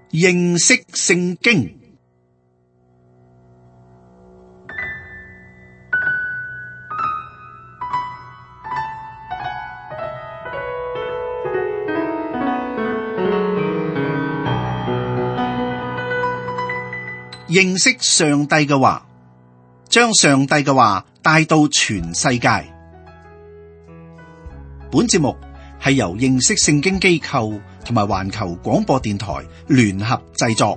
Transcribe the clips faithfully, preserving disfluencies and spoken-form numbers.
認識聖經。認識上帝嘅話，將上帝嘅話帶到全世界。本節目係由認識聖經機構同埋環球廣播電台聯合製作。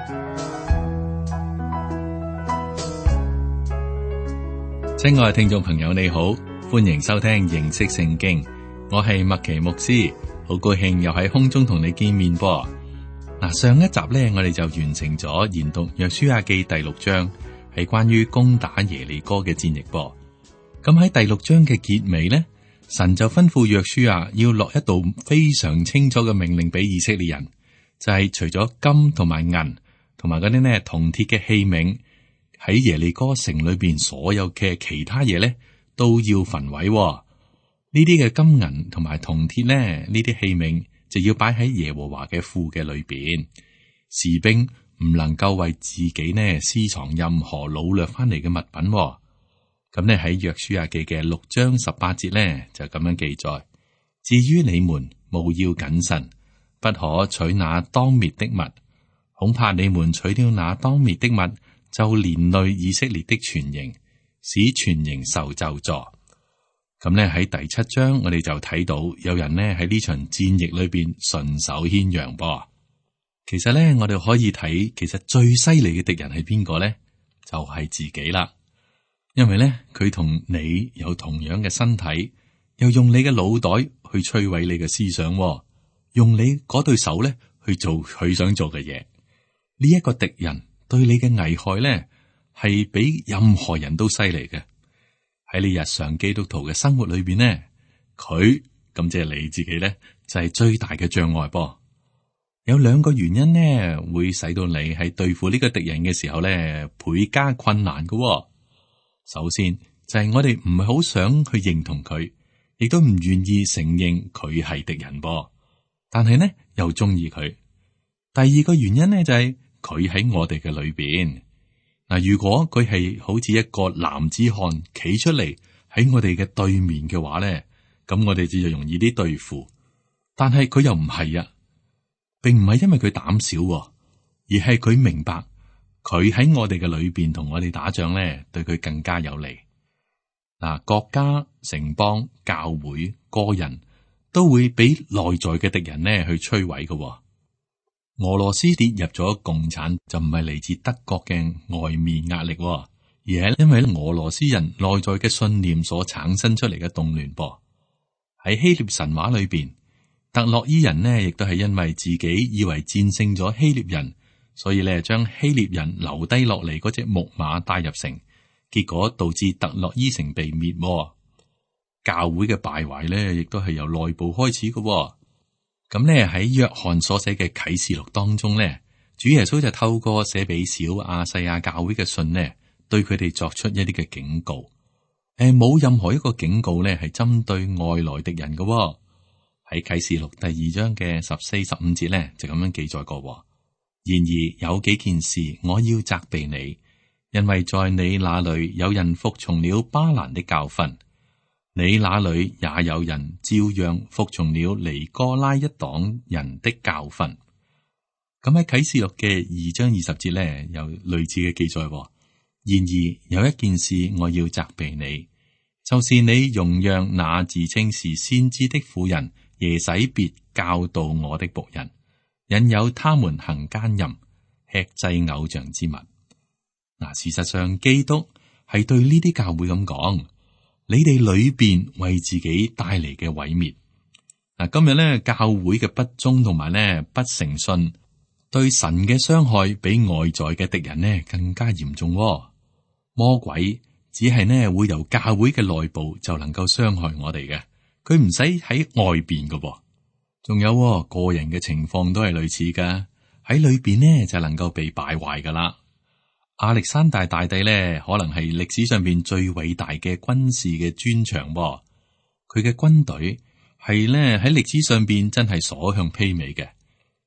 親愛嘅聽眾朋友，你好，歡迎收聽認識聖經。我係麥奇牧師，好高興又喺空中同你見面噃。嗱，上一集咧，我哋就完成咗研讀約書亞記第六章，係關於攻打耶利哥嘅戰役噃。咁喺第六章嘅結尾咧，神就吩咐約書亞要落一道非常清楚嘅命令俾以色列人，就係、是、除咗金同埋銀同埋嗰啲咧銅鐵嘅器皿，喺耶利哥城裏邊所有嘅其他嘢咧都要焚毀。呢啲嘅金銀同埋銅鐵咧，呢啲器皿就要擺喺耶和華嘅庫嘅裏邊。士兵唔能夠為自己呢私藏任何擄掠翻嚟嘅物品。咁呢喺約書亞記嘅六章十八節呢，就咁樣記載：至於你們，務要謹慎，不可取那當滅的物，恐怕你們取了那當滅的物，就連累以色列的全營，使全營受咒詛。咁呢喺第七章，我哋就睇到有人呢喺呢場戰役裏邊順手牽羊噃。其實呢，我哋可以睇，其實最犀利嘅敵人係邊個呢？就係、是、自己啦。因為呢，佢同你有同樣嘅身體，又用你嘅腦袋去摧毀你嘅思想，用你嗰對手呢去做佢想做嘅嘢。呢、這、一個敵人對你嘅危害呢，係比任何人都犀利嘅。喺你日常基督徒嘅生活裏邊呢，佢咁即係你自己呢，就係、是、最大嘅障礙噃。有兩個原因呢，會使到你喺對付呢個敵人嘅時候呢，倍加困難嘅。首先就係、是、我哋唔係好想去認同佢，亦都唔願意承認佢係敵人噃。但係呢又中意佢。第二個原因呢，就係佢喺我哋嘅裏邊。嗱，如果佢係好似一個男子漢企出嚟喺我哋嘅對面嘅話咧，咁我哋就容易啲對付。但係佢又唔係啊，並唔係因為佢膽小，而係佢明白佢喺我哋嘅裏邊同我哋打仗咧，對佢更加有利。嗱，國家、城邦、教會、個人都會俾內在嘅敵人咧去摧毀嘅。俄羅斯跌入咗共產，就唔係嚟自德國嘅外面壓力，而係因為俄羅斯人內在嘅信念所產生出嚟嘅動亂噃。喺希臘神話裏邊，特洛伊人呢亦都係因為自己以為戰勝咗希臘人，所以咧將希臘人留低落嚟嗰隻木馬帶入城，結果導致特洛伊城被滅。教會嘅敗壞咧，亦都係由內部開始嘅。咁咧喺約翰所寫嘅啟示錄當中咧，主耶穌就透過寫俾小亞細亞教會嘅信呢，對佢哋作出一啲嘅警告。誒，冇任何一個警告咧係針對外來敵人嘅。喺啟示錄第二章嘅十四、十五節咧就咁樣記載過。然而有幾件事我要責備你，因為在你那裏有人服從了巴蘭的教訓。你那裏也有人照樣服從了尼哥拉一黨人的教訓。咁喺啟示錄嘅二章二十節咧，有類似嘅記載。然而有一件事我要責備你，就是你容讓那自稱是先知的婦人耶洗別教導我的僕人，引誘他們行奸淫，吃祭偶像之物。嗱，事實上基督係對呢啲教會咁講。你哋裏邊為自己帶嚟嘅毀滅。嗱，今日咧教會嘅不忠同埋咧不誠信，對神嘅傷害比外在嘅敵人呢更加嚴重。魔鬼只係呢會由教會嘅內部就能夠傷害我哋嘅，佢唔使喺外邊噶。仲有個人嘅情況都係類似噶，喺裏邊呢就能夠被敗壞噶啦。亞歷山大大帝咧，可能係歷史上邊最偉大嘅軍事嘅專長。佢嘅軍隊係咧喺歷史上邊真係所向披靡嘅，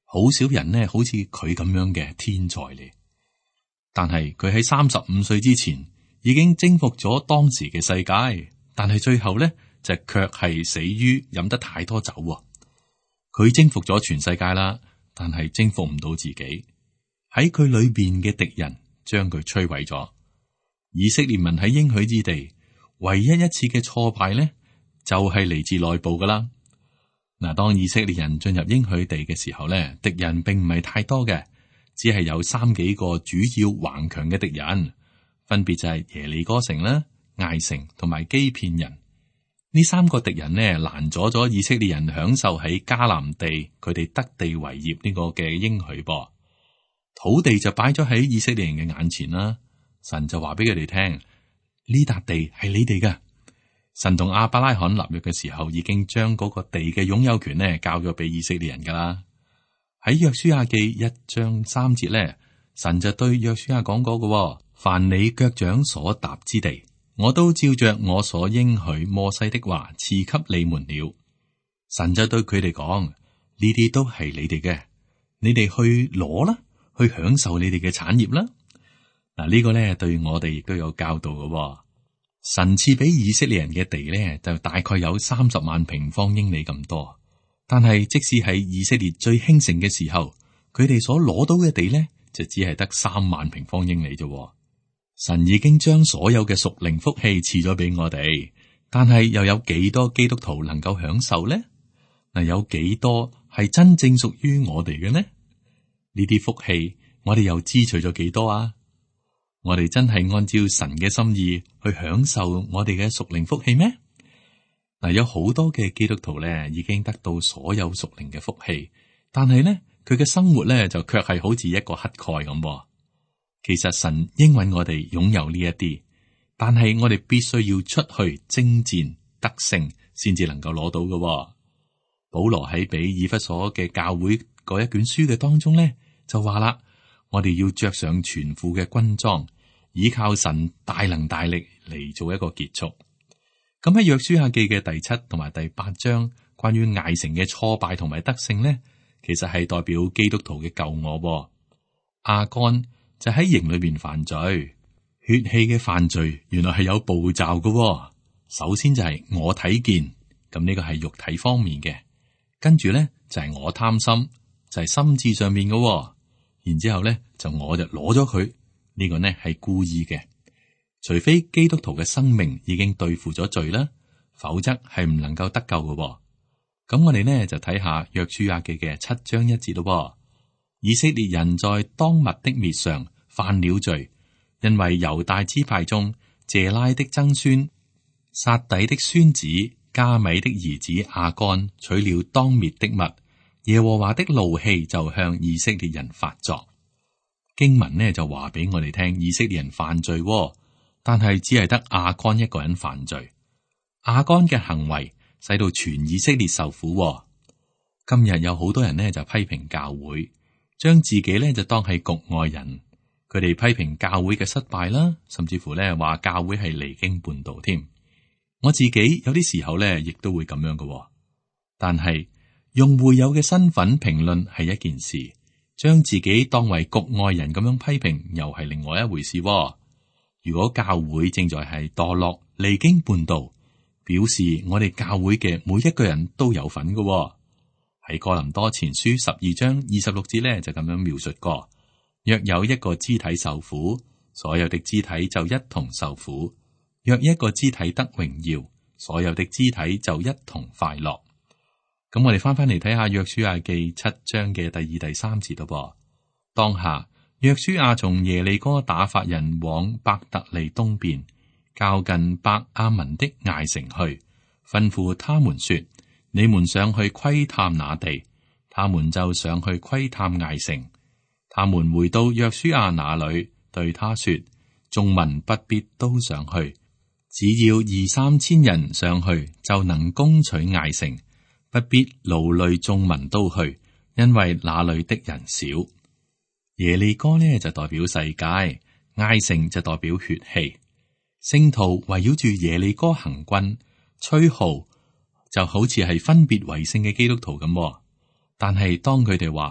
好少人呢，好似佢咁樣嘅天才嚟。但係佢喺三十五歲之前已經征服咗當時嘅世界，但係最後咧就卻係死於飲得太多酒。佢征服咗全世界啦，但係征服唔到自己。喺佢裏邊嘅敵人將佢摧毀咗。以色列民喺應許之地唯一一次嘅挫敗咧，就係嚟自內部噶啦。嗱，當以色列人進入應許地嘅時候咧，敵人並唔係太多嘅，只係有三幾個主要頑強嘅敵人，分別就係耶利哥城啦、艾城同埋基遍人。呢三個敵人呢，攔阻咗以色列人享受喺迦南地佢哋得地為業呢個嘅應許噃。土地就擺咗喺以色列人嘅眼前啦，神就話俾佢哋聽，呢笪地係你哋嘅。神同亞伯拉罕立約嘅時候，已經將嗰個地嘅擁有權呢交咗俾以色列人噶啦。喺約書亞記一章三節咧，神就對約書亞講過嘅，凡你腳掌所踏之地，我都照着我所應許摩西的話賜給你們了。神就對佢哋講，呢啲都係你哋嘅，你哋去攞啦，去享受你哋嘅產業啦。嗱，呢個咧對我哋亦都有教導嘅。神賜俾以色列人嘅地咧，就大概有三十萬平方英里咁多。但係即使喺以色列最興盛嘅時候，佢哋所攞到嘅地咧，就只係得三萬平方英里啫。神已經將所有嘅屬靈福氣賜咗俾我哋，但係又有幾多基督徒能夠享受呢？嗱，有幾多係真正屬於我哋嘅呢？呢啲福氣，我哋又支取咗幾多啊？我哋真係按照神嘅心意去享受我哋嘅屬靈福氣咩？嗱，有好多嘅基督徒咧，已經得到所有屬靈嘅福氣，但係咧，佢嘅生活咧就卻係好似一個乞丐咁。其實神應允我哋擁有呢一啲，但係我哋必須要出去征戰得勝，先至能夠攞到嘅。保羅喺俾以弗所嘅教會嗰一卷書嘅當中咧，就話啦，我哋要着上全副嘅軍裝，依靠神大能大力嚟做一個結束。咁喺約書亞記嘅第七同埋第八章，關於艾城嘅挫敗同埋得勝咧，其實係代表基督徒嘅救我。亞干就喺營裏邊犯罪，血氣嘅犯罪原來係有步驟嘅。首先就係我睇見，咁呢個係肉體方面嘅，跟住咧就係我貪心，就係心智上面嘅。然之後咧就我就攞咗佢，呢個呢係故意嘅。除非基督徒嘅生命已經對付咗罪啦，否則係唔能夠得救嘅。咁我哋呢就睇下約書亞記嘅七章一節咯。以色列人在當密的滅上犯了罪，因為猶大支派中謝拉的曾孫撒底的孫子加米的兒子亞干取了當滅的物，耶和華的怒氣就向以色列人發作。經文呢就話俾我哋聽，以色列人犯罪，但係只係得亞干一個人犯罪。亞干嘅行為使到全以色列受苦。今日有好多人呢就批評教會，將自己呢就當係局外人。佢哋批評教會嘅失敗啦，甚至乎呢話教會係離經叛道添。我自己有啲時候呢亦都會咁樣嘅。但係用會友嘅身份評論係一件事，將自己當為局外人咁樣批評又係另外一回事。如果教會正在係墮落離經叛道，表示我哋教會嘅每一個人都有份嘅。喺哥林多前書十二章二十六節咧就咁樣描述過：若有一個肢體受苦，所有的肢體就一同受苦；若一個肢體得榮耀，所有的肢體就一同快樂。咁我哋翻翻嚟睇下約書亞記七章嘅第二、第三節咯噃。當下約書亞從耶利哥打發人往伯特利東邊，較近伯亞文的艾城去，吩咐他們說：你們上去窺探那地。他們就上去窺探艾城。他們回到約書亞那裏，對他說：眾民不必都上去，只要二三千人上去，就能攻取艾城，不必勞累眾民都去，因為那裏的人少。耶利哥呢就代表世界，艾城就代表血氣。聖徒圍繞住耶利哥行軍，吹號就好似係分別為聖嘅基督徒咁。但係當佢哋話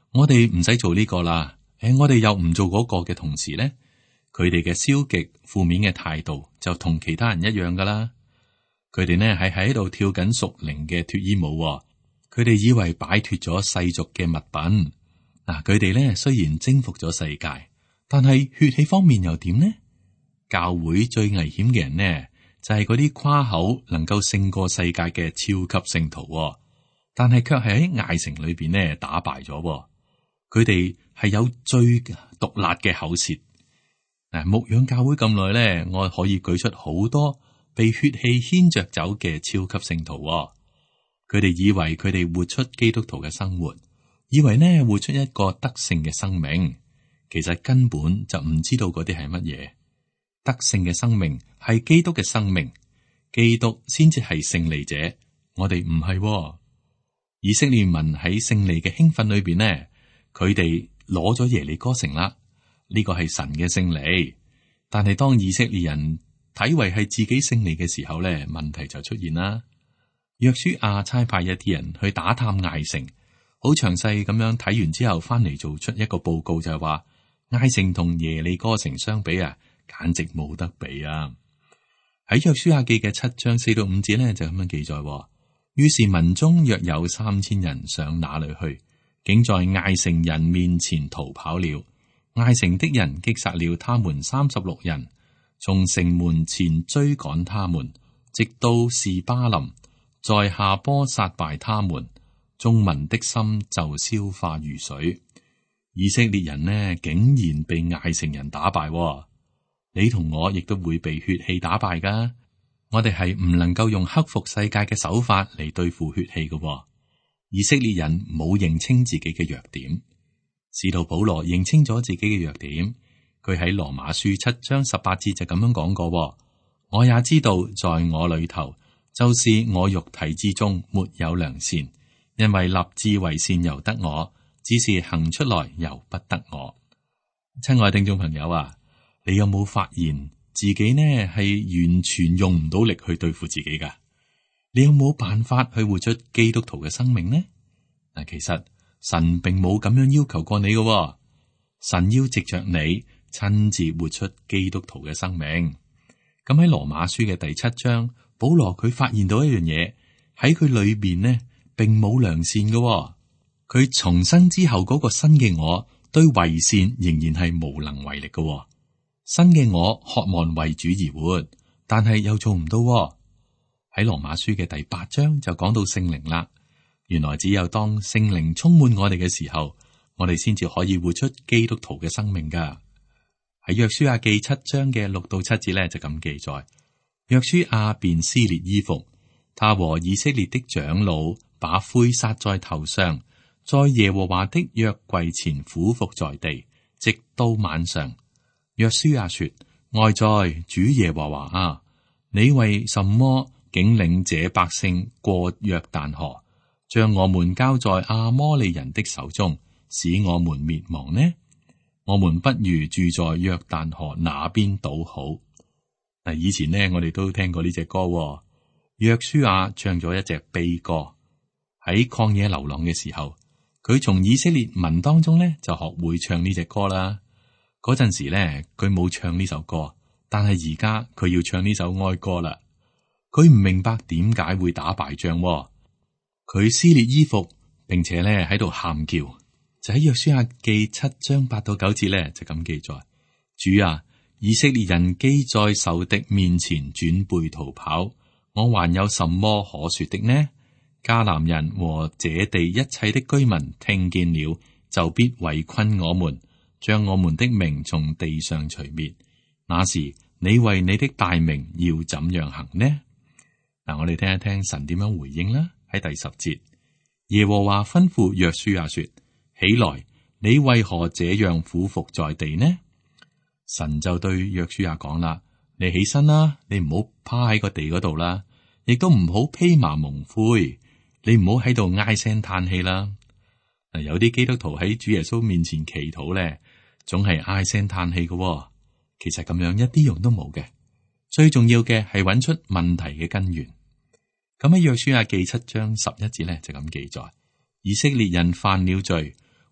我哋唔使做呢個啦。誒，我哋又唔做嗰個嘅同時咧，佢哋嘅消極負面嘅態度就同其他人一樣噶啦。佢哋呢係喺度跳緊屬靈嘅脫衣舞，佢哋以為擺脫咗世俗嘅物品。嗱，佢哋呢雖然征服咗世界，但係血氣方面又點呢？教會最危險嘅人呢，就係嗰啲誇口能夠勝過世界嘅超級聖徒，但係卻係喺艾城裏邊呢打敗咗。佢哋係有最毒辣嘅口舌。嗱，牧養教會咁耐咧，我可以舉出好多被血氣牽着走嘅超級聖徒。佢哋以為佢哋活出基督徒嘅生活，以為呢活出一個得勝嘅生命，其實根本就唔知道嗰啲係乜嘢。得勝嘅生命係基督嘅生命，基督先至係勝利者，我哋唔係。以色列民喺勝利嘅興奮裏邊呢，佢哋攞咗耶利哥城啦，呢個係神嘅勝利。但係當以色列人睇為係自己勝利嘅時候咧，問題就出現啦。約書亞差派一啲人去打探艾城，好詳細咁樣睇完之後，翻嚟做出一個報告，就係話艾城同耶利哥城相比啊，簡直冇得比啊！喺約書亞記嘅七章四到五節咧，就咁樣記載。於是民中約有三千人上那裏去，竟在艾城人面前逃跑了。艾城的人擊殺了他們三十六人，從城門前追趕他們，直到示巴林，在下坡殺敗他們。眾民的心就消化如水。以色列人呢，竟然被艾城人打敗。你同我亦都會被血氣打敗噶。我哋係唔能夠用克服世界嘅手法嚟對付血氣嘅。以色列人冇認清自己嘅弱點，使徒保羅認清咗自己嘅弱點。佢喺羅馬書七章十八節就咁樣講過：我也知道在我裏頭，就是我肉體之中沒有良善，因為立志為善由得我，只是行出來由不得我。親愛聽眾朋友啊，你有冇發現自己呢係完全用唔到力去對付自己噶？你有冇辦法去活出基督徒嘅生命呢？嗱，其實神並冇咁樣要求過你嘅，神要藉着你親自活出基督徒嘅生命。咁喺羅馬書嘅第七章，保羅佢發現到一樣嘢，喺佢裏邊呢，並冇良善嘅。佢重生之後嗰個新嘅我，對為善仍然係無能為力嘅。新嘅我渴望為主而活，但係又做唔到。喺羅馬書嘅第八章就講到聖靈啦。原來只有當聖靈充滿我哋嘅時候，我哋先至可以活出基督徒嘅生命噶。喺約書亞記七章嘅六到七節咧就咁記載：約書亞便撕裂衣服，他和以色列的長老把灰撒在頭上，在耶和華的約櫃前俯伏在地，直到晚上。約書亞說：哀哉，主耶和華啊，你為什麼竟領這百姓過約旦河，將我們交在亞摩利人的手中，使我們滅亡呢？我們不如住在約旦河那邊倒好。嗱，以前呢，我哋都聽過呢隻歌。約書亞唱咗一隻悲歌，喺曠野流浪嘅時候，佢從以色列民當中呢就學會唱呢隻歌啦。嗰陣時咧，佢冇唱呢首歌，但係而家佢要唱呢首哀歌啦。佢唔明白點解會打敗仗，佢撕裂衣服，並且咧喺度喊叫。就喺約書亞記七章八到九節咧，就咁記載：主啊，以色列人既在仇敵面前轉背逃跑，我還有什麼可說的呢？迦南人和這地一切的居民聽見了，就必圍困我們，將我們的名從地上除滅。那時你為你的大名要怎樣行呢？嗱，我哋聽一聽神點樣回應啦。喺第十節，耶和華吩咐約書亞說：起來，你為何這樣俯伏在地呢？神就對約書亞講啦：你起身啦，你唔好趴喺個地嗰度啦，亦都唔好披麻蒙灰，你唔好喺度唉聲嘆氣啦。嗱，有啲基督徒喺主耶穌面前祈禱咧，總係唉聲嘆氣嘅。其實咁樣一啲用都冇嘅。最重要嘅係揾出問題嘅根源。咁喺約書亞記七章十一節咧就咁記載：以色列人犯了罪，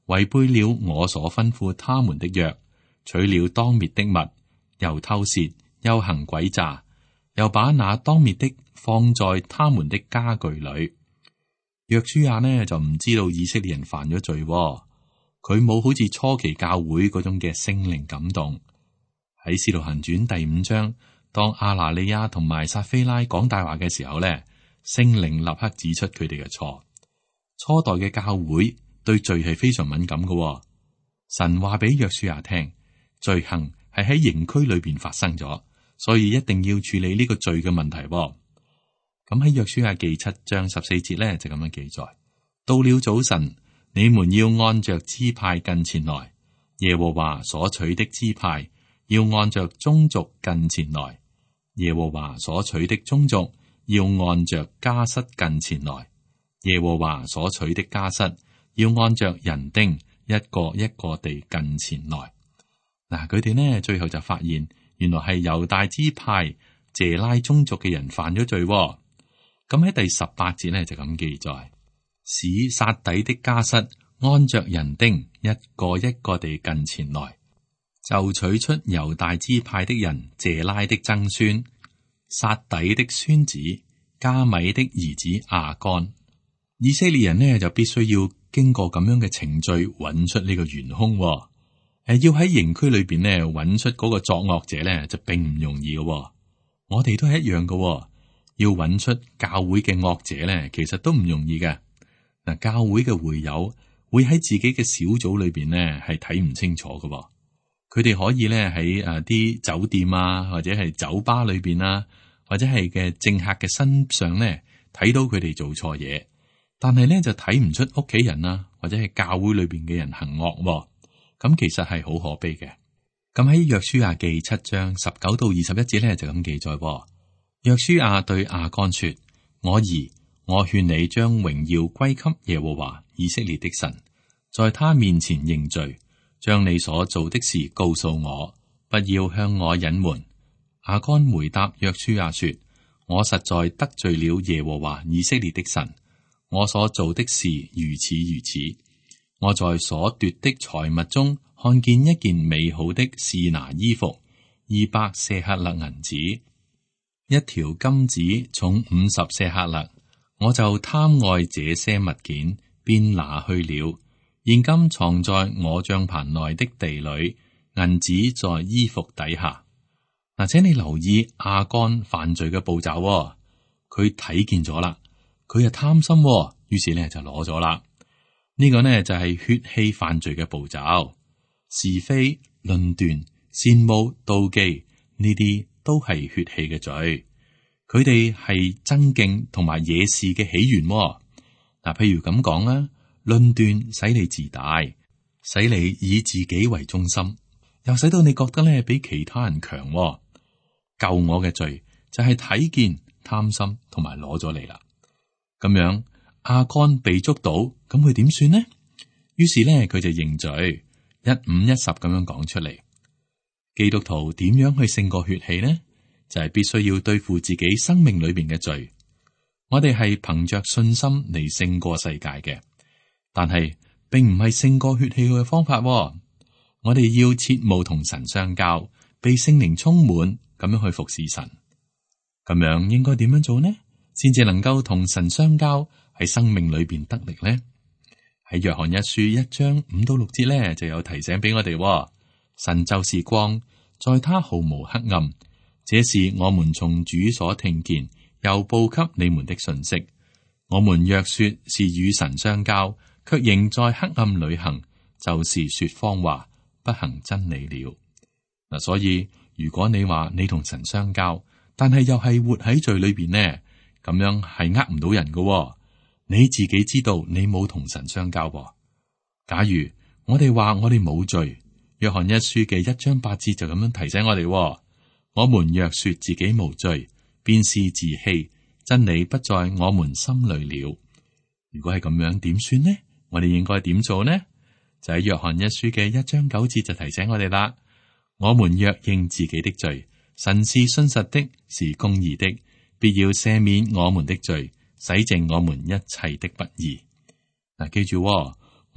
違背了我所吩咐他們的約，取了當滅的物，又偷竊，又行詭詐，又把那當滅的放在他們的家具裏。約書亞呢就唔知道以色列人犯咗罪，佢冇好似初期教會嗰種嘅聖靈感動。喺《使徒行傳》第五章，當亞拿尼亞同埋撒非拉講大話嘅時候咧，聖靈立刻指出佢哋嘅錯。初代嘅教會對罪係非常敏感嘅。神話俾約書亞聽，罪行係喺營區裏邊發生咗，所以一定要處理呢個罪嘅問題。咁喺約書亞記七章十四節咧就咁樣記載：到了早晨，你們要按着支派近前來，耶和華所取的支派要按着宗族近前來，耶和華所取的宗族要按着家室近前來，耶和華所取的家室要按着人丁一個一個地近前來。嗱，佢哋呢最後就發現，原來係猶大支派謝拉宗族嘅人犯咗罪。咁喺第十八節呢就咁記載：使撒底的家室按着人丁一個一個地近前來，就取出猶大支派的人謝拉的曾孫撒底的孫子加米的兒子亞干。以色列人呢就必須要經過咁樣嘅程序，揾出呢個元兇。誒，要喺營區裏邊呢揾出嗰個作惡者呢，就並唔容易嘅。我哋都係一樣嘅，要揾出教會嘅惡者呢，其實都唔容易嘅。嗱，教會嘅會友會喺自己嘅小組裏邊呢係睇唔清楚嘅。佢哋可以咧喺誒啲酒店啊，或者係酒吧裏邊啊，或者係嘅政客嘅身上咧睇到佢哋做錯嘢，但係咧就睇唔出屋企人啊，或者係教會裏邊嘅人行惡，咁其實係好可悲嘅。咁喺約書亞記七章十九到二十一節咧就咁記載：約書亞對亞干說：我兒，我勸你將榮耀歸給耶和華以色列的神，在他面前認罪。將你所做的事告訴我，不要向我隱瞞。亞干回答約書亞說：我實在得罪了耶和華以色列的神，我所做的事如此如此。我在所奪的財物中看見一件美好的示拿衣服，二百舍客勒銀子，一條金子重五十舍客勒，我就貪愛這些物件，便拿去了。現今藏在我帳棚內的地裏，銀子在衣服底下。嗱，請你留意亞干犯罪嘅步驟、哦，佢睇見咗啦，佢係貪心、哦，於是咧就攞咗啦。呢、這個呢就係、是、血氣犯罪嘅步驟，是非、論斷、羨慕、妒忌，呢啲都係血氣嘅罪。佢哋係爭競同埋惹事嘅起源、哦。嗱，譬如咁講啦。論斷使你自大，使你以自己為中心，又使到你覺得咧比其他人強、哦。救我嘅罪就係睇見貪心同埋攞咗你啦。咁樣亞干被捉到，咁佢點算呢？於是咧佢就認罪，一五一十咁樣講出嚟。基督徒點樣去勝過血氣呢？就係、是、必須要對付自己生命裏邊嘅罪。我哋係憑着信心嚟勝過世界嘅。但係並唔係勝過血氣嘅方法、哦，我哋要切慕同神相交，被聖靈充滿，咁樣去服侍神。咁樣應該點樣做呢？先至能夠同神相交，喺生命裏邊得力呢？喺約翰一書一章五到六節咧，就有提醒俾我哋、哦：神就是光，在他毫無黑暗。這是我們從主所聽見又報給你們的信息。我們若說是與神相交，卻仍在黑暗裏行，就是說謊話，不行真理了。嗱，所以如果你話你同神相交，但係又係活喺罪裏邊呢，咁樣係呃唔到人噶、哦。你自己知道你冇同神相交、哦。假如我哋話我哋冇罪，約翰一書嘅一章八節就咁樣提醒我哋、哦：我們若說自己無罪，便是自欺，真理不在我們心裏了。如果係咁樣，點算呢？我哋應該點做呢？就喺約翰一書嘅一章九節就提醒我哋啦。我們若認自己的罪，神是信實的，是公義的，必要赦免我們的罪，洗淨我們一切的不義。嗱，記住、哦，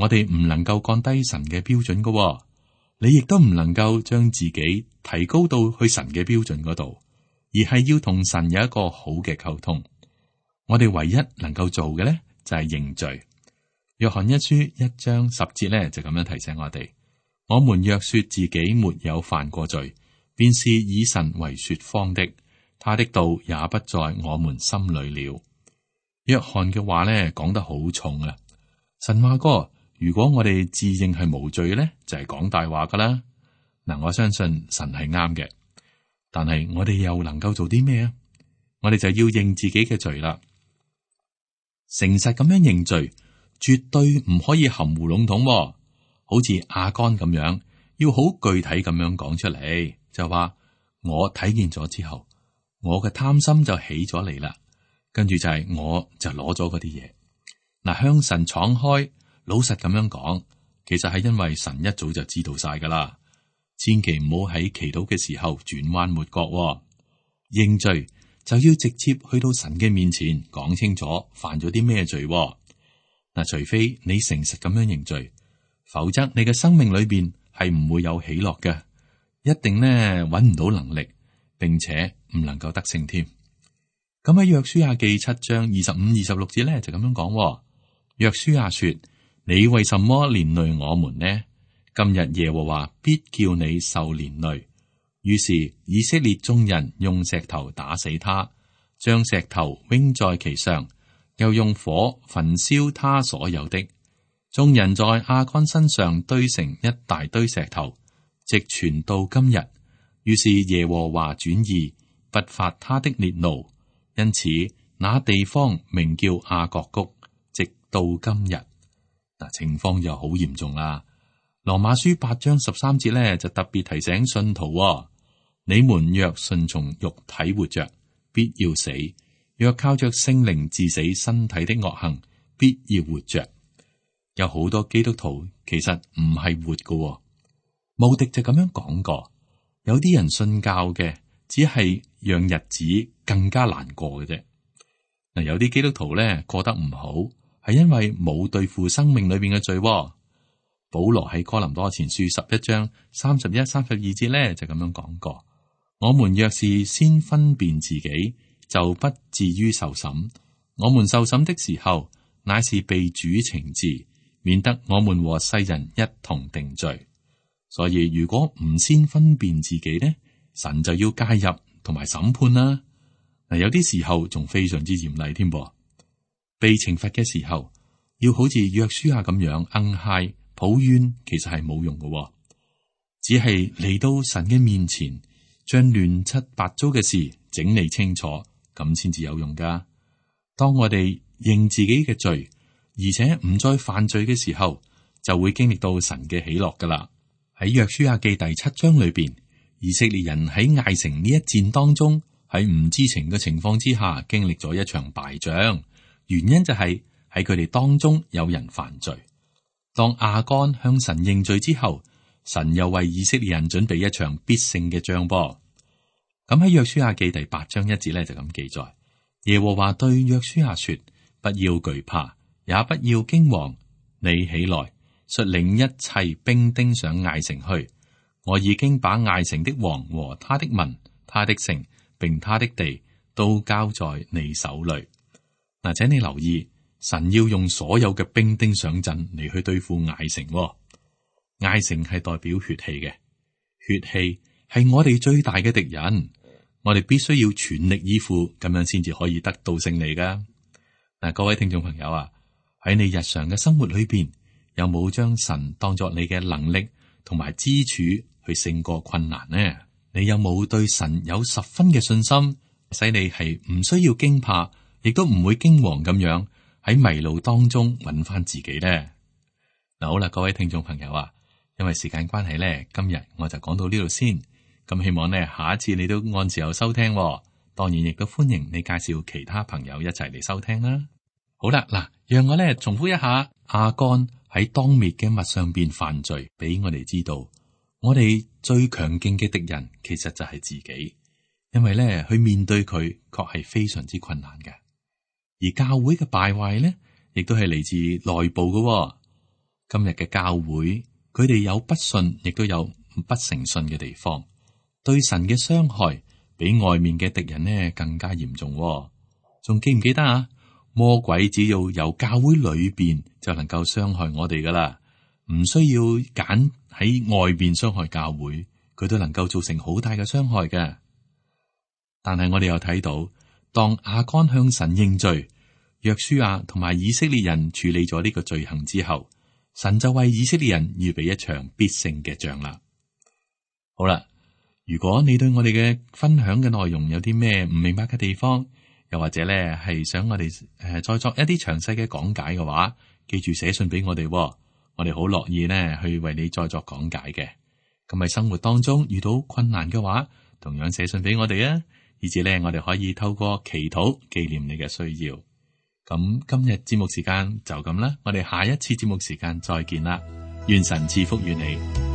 我哋唔能夠降低神嘅標準噶、哦，你亦都唔能夠將自己提高到去神嘅標準嗰度，而係要同神有一個好嘅溝通。我哋唯一能夠做嘅咧就係認罪。約翰一書一章十節咧就咁樣提醒我哋：我們若說自己沒有犯過罪，便是以神為說謊的，他的道也不在我們心裏了。約翰嘅話咧講得好重啊！神話哥，如果我哋自認係無罪咧，就係講大話噶啦。嗱，我相信神係啱嘅，但係我哋又能夠做啲咩啊？我哋就要認自己嘅罪啦，誠實咁樣認罪，絕對唔可以含糊籠統，好似亞干咁樣，要好具體咁樣講出嚟，就話我睇見咗之後，我嘅貪心就起咗嚟啦，跟住就係我就攞咗嗰啲嘢。嗱，向神敞開，老實咁樣講，其實係因為神一早就知道晒噶啦，千祈唔好喺祈禱嘅時候轉彎抹角，認罪就要直接去到神嘅面前講清楚犯咗啲咩罪。嗱，除非你誠實咁樣認罪，否則你嘅生命裏邊係唔會有喜樂嘅，一定呢揾唔到能力，並且唔能夠得勝添。咁喺約書亞記七章二十五、二十六節咧就咁樣講：約書亞說，你為什麼連累我們呢？今日耶和華必叫你受連累。於是以色列眾人用石頭打死他，將石頭扔在其上，又用火焚燒他所有的。眾人在亞干身上堆成一大堆石頭，直傳到今日。於是耶和華轉意，不發他的烈怒，因此那地方名叫亞割谷，直到今日。嗱，情況就好嚴重啦。羅馬書八章十三節咧就特別提醒信徒：你們若順從肉體活着，必要死；若靠着聖靈治死身體的惡行，必要活着。有好多基督徒其實唔係活㗎，慕迪就咁樣講過。有啲人信教嘅，只係讓日子更加難過嘅啫。嗱，有啲基督徒咧過得唔好，係因為冇對付生命裏邊嘅罪。保羅喺哥林多前書十一章三十一、三十二節咧就咁樣講過：我們若是先分辨自己，就不至於受審。我們受審的時候，乃是被主懲治，免得我們和世人一同定罪。所以如果唔先分辨自己呢，神就要介入同埋審判啦。嗱，有啲時候仲非常之嚴厲添噃。被懲罰嘅時候，要好似約書亞咁樣硬嗨抱怨，其實係冇用嘅，只係嚟到神嘅面前，將亂七八糟嘅事整理清楚，咁先至有用噶。當我哋認自己嘅罪，而且唔再犯罪嘅時候，就會經歷到神嘅喜樂噶啦。喺約書亞記第七章裏邊，以色列人喺艾城呢一戰當中，喺唔知情嘅情況之下，經歷咗一場敗仗。原因就係喺佢哋當中有人犯罪。當亞干向神認罪之後，神又為以色列人準備一場必勝嘅仗波。咁喺約書亞記第八章一節咧就咁記載：耶和華對約書亞說，不要懼怕，也不要驚惶，你起來，率領一切兵丁上艾城去。我已經把艾城的王和他的民、他的城並他的地都交在你手裏。嗱，請你留意，神要用所有嘅兵丁上陣嚟去對付艾城。艾城係代表血氣嘅，血氣係我哋最大嘅敵人，我哋必須要全力以赴，咁樣先至可以得到勝利噶。嗱，各位聽眾朋友啊，喺你日常嘅生活裏邊，有冇將神當作你嘅能力同埋支柱去勝過困難呢？你有冇對神有十分嘅信心，使你係唔需要驚怕，亦都唔會驚惶咁樣喺迷路當中揾翻自己呢？嗱，好啦，各位聽眾朋友啊，因為時間關係咧，今日我就講到呢度先。咁希望呢，下一次你都按時候收聽，當然亦都歡迎你介紹其他朋友一齊嚟收聽啦。好啦，嗱，讓我咧重複一下亞干喺當滅嘅物上邊犯罪，俾我哋知道，我哋最強勁嘅敵人其實就係自己，因為咧去面對佢確係非常之困難嘅。而教會嘅敗壞咧，亦都係嚟自內部嘅。 今日嘅教會，佢哋有不信，亦都有不誠信嘅地方，對神嘅傷害比外面嘅敵人呢更加嚴重喎。仲記唔記得啊？魔鬼只要由教會裏邊就能夠傷害我哋噶啦，唔需要揀喺外邊傷害教會，佢都能夠造成好大嘅傷害嘅。但係我哋又睇到，當亞干向神認罪，約書亞同埋以色列人處理咗呢個罪行之後，神就為以色列人預備一場必勝嘅仗啦。好啦，如果你對我哋嘅分享嘅內容有啲咩唔明白嘅地方，又或者咧係想我哋誒、呃、再作一啲詳細嘅講解嘅話，記住寫信俾我哋，我哋好樂意呢去為你再作講解嘅。咁喺生活當中遇到困難嘅話，同樣寫信俾我哋啊，以至咧我哋可以透過祈禱紀念你嘅需要。咁今日節目時間就咁啦，我哋下一次節目時間再見啦，願神賜福於你。